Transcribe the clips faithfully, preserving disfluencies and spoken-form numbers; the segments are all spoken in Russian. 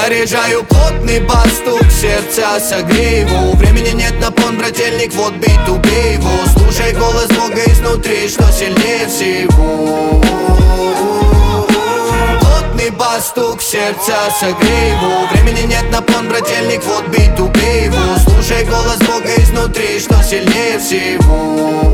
Заряжаю плотный бас, стук сердца, согрей его. Времени нет на пон, брательник, вот бит, убей его. Слушай голос Бога изнутри, что сильнее всего. Плотный бас, стук сердца, согрей его. Времени нет на пон, брательник, вот бит, убей его. Слушай голос Бога изнутри, что сильнее всего.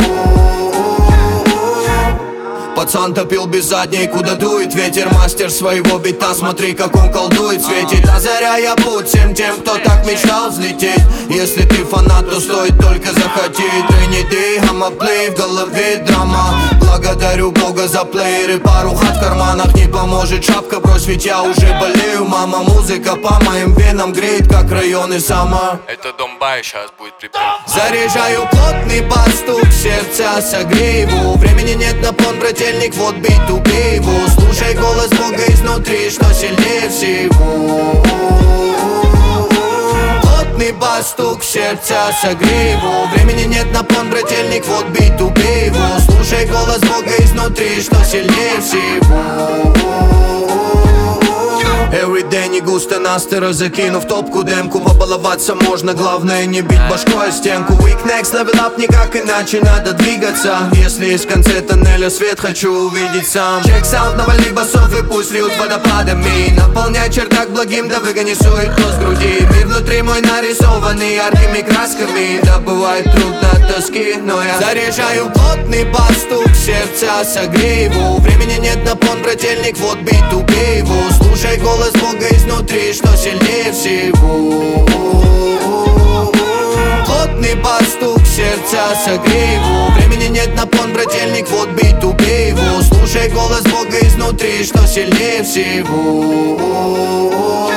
Пацан топил без задней, куда дует ветер. Мастер своего бита, смотри, как он колдует, светит. Озаряя путь всем тем, кто так мечтал взлететь. Если ты фанат, то стоит только захотеть. Тренити, гамма-плей, в голове драма. Благодарю Бога за плееры, пару хат в карманах. Не поможет шапка, брось, ведь я уже болею. Мама, музыка по моим венам греет, как районы сама. Это Домбай, сейчас будет припев. Заряжаю плотный бас, стук сердца, согрей его. Времени нет на пон, брательник, вот бит, убей его. Слушай голос Бога изнутри, что сильнее всего. Плотный бас, стук сердца, согрей его. Времени нет на пон, брательник, вот бит, убей его. Слушай голос Бога изнутри, что сильнее всего. Everyday не густо настера, закинув топку демку. Побаловаться можно, главное не бить башкой о стенку. Week next level up, никак иначе надо двигаться. Если есть в конце тоннеля свет, хочу увидеть сам. Чек саунд, навали басов и пусть льют водопадами. Наполняй чердак благим, да выгони суету с груди. Мир внутри мой нарисованный яркими красками. Да бывает трудно от тоски, но я заряжаю плотный бас, стук сердца, согрей его. Времени нет на пон, брательник, вот бит, убей его. Слушай голос Бога изнутри, что сильнее всего. Плотный бас, стук сердца, согрей его. Времени нет на пон, брательник, вот бит, убей его. Слушай голос Бога изнутри, что сильнее всего.